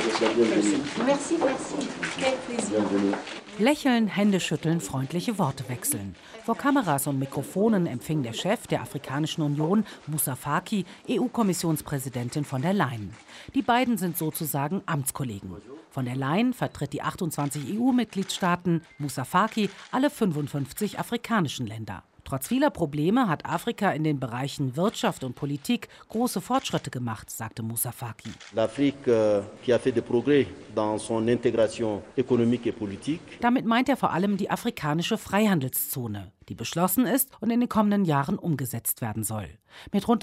Merci, merci. Quel plaisir. Lächeln, Hände schütteln, freundliche Worte wechseln. Vor Kameras und Mikrofonen empfing der Chef der Afrikanischen Union, Moussa Faki, EU-Kommissionspräsidentin von der Leyen. Die beiden sind sozusagen Amtskollegen. Von der Leyen vertritt die 28 EU-Mitgliedstaaten, Moussa Faki alle 55 afrikanischen Länder. Trotz vieler Probleme hat Afrika in den Bereichen Wirtschaft und Politik große Fortschritte gemacht, sagte Moussa Faki. Damit meint er vor allem die afrikanische Freihandelszone, die beschlossen ist und in den kommenden Jahren umgesetzt werden soll. Mit rund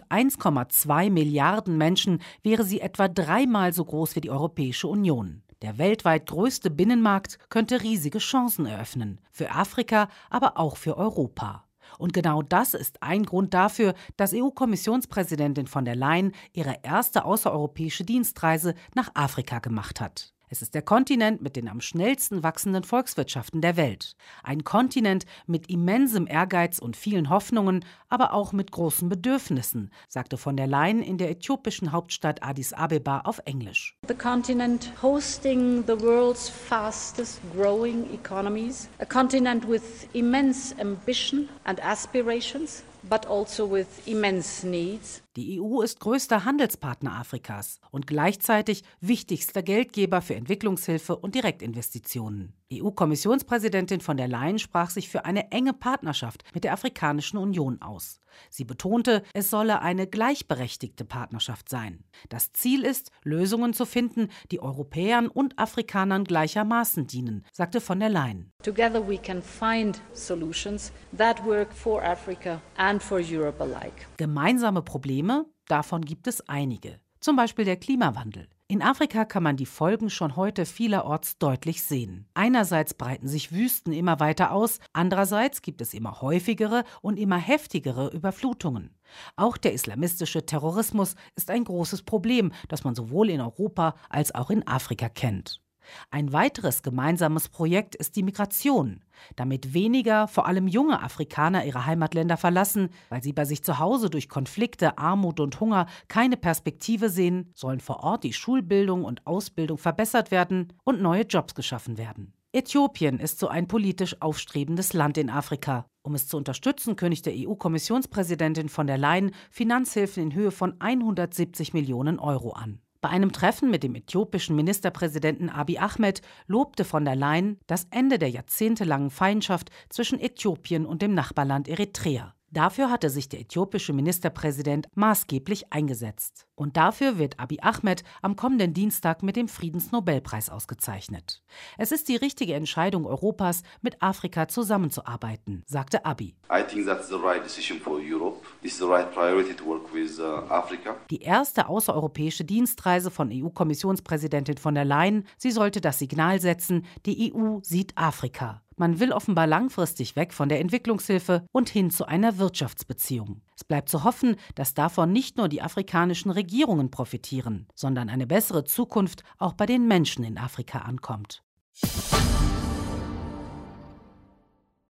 1,2 Milliarden Menschen wäre sie etwa 3-mal so groß wie die Europäische Union. Der weltweit größte Binnenmarkt könnte riesige Chancen eröffnen, für Afrika, aber auch für Europa. Und genau das ist ein Grund dafür, dass EU-Kommissionspräsidentin von der Leyen ihre erste außereuropäische Dienstreise nach Afrika gemacht hat. Es ist der Kontinent mit den am schnellsten wachsenden Volkswirtschaften der Welt. Ein Kontinent mit immensem Ehrgeiz und vielen Hoffnungen, aber auch mit großen Bedürfnissen, sagte von der Leyen in der äthiopischen Hauptstadt Addis Abeba auf Englisch. The continent hosting the world's fastest growing economies, a continent with immense ambition and aspirations, but also with immense needs. Die EU ist größter Handelspartner Afrikas und gleichzeitig wichtigster Geldgeber für Entwicklungshilfe und Direktinvestitionen. EU-Kommissionspräsidentin von der Leyen sprach sich für eine enge Partnerschaft mit der Afrikanischen Union aus. Sie betonte, es solle eine gleichberechtigte Partnerschaft sein. Das Ziel ist, Lösungen zu finden, die Europäern und Afrikanern gleichermaßen dienen, sagte von der Leyen. Together we can find solutions that work for Africa and for Europe alike. Gemeinsame Probleme, davon gibt es einige. Zum Beispiel der Klimawandel. In Afrika kann man die Folgen schon heute vielerorts deutlich sehen. Einerseits breiten sich Wüsten immer weiter aus, andererseits gibt es immer häufigere und immer heftigere Überflutungen. Auch der islamistische Terrorismus ist ein großes Problem, das man sowohl in Europa als auch in Afrika kennt. Ein weiteres gemeinsames Projekt ist die Migration, damit weniger, vor allem junge Afrikaner ihre Heimatländer verlassen, weil sie bei sich zu Hause durch Konflikte, Armut und Hunger keine Perspektive sehen, sollen vor Ort die Schulbildung und Ausbildung verbessert werden und neue Jobs geschaffen werden. Äthiopien ist so ein politisch aufstrebendes Land in Afrika. Um es zu unterstützen, kündigte EU-Kommissionspräsidentin von der Leyen Finanzhilfen in Höhe von 170 Millionen Euro an. Bei einem Treffen mit dem äthiopischen Ministerpräsidenten Abiy Ahmed lobte von der Leyen das Ende der jahrzehntelangen Feindschaft zwischen Äthiopien und dem Nachbarland Eritrea. Dafür hatte sich der äthiopische Ministerpräsident maßgeblich eingesetzt. Und dafür wird Abiy Ahmed am kommenden Dienstag mit dem Friedensnobelpreis ausgezeichnet. Es ist die richtige Entscheidung Europas, mit Afrika zusammenzuarbeiten, sagte Abiy. Die erste außereuropäische Dienstreise von EU-Kommissionspräsidentin von der Leyen, sie sollte das Signal setzen, die EU sieht Afrika. Man will offenbar langfristig weg von der Entwicklungshilfe und hin zu einer Wirtschaftsbeziehung. Es bleibt zu hoffen, dass davon nicht nur die afrikanischen Regierungen profitieren, sondern eine bessere Zukunft auch bei den Menschen in Afrika ankommt.